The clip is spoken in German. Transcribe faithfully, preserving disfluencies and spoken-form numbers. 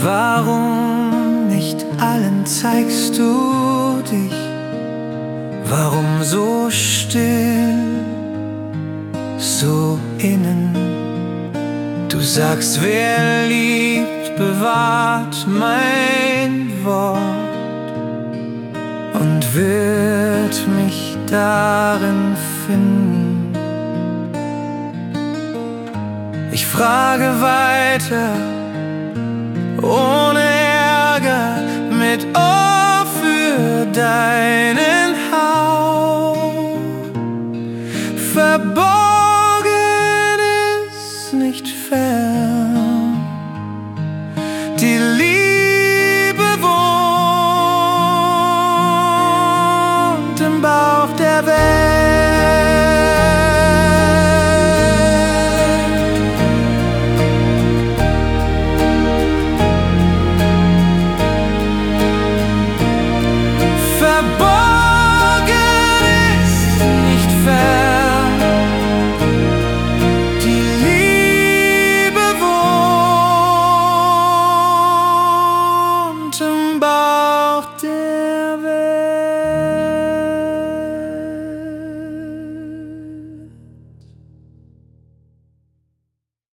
Warum nicht allen zeigst du dich? Warum so still, so innen? Du sagst, wer liebt, bewahrt mein Wort und wird mich darin finden. Ich frage weiter, ohne Ärger, mit Ohr für deinen Hauch. Verborgen ist nicht fern, die Liebe wohnt im Bauch der Welt. Im Bauch der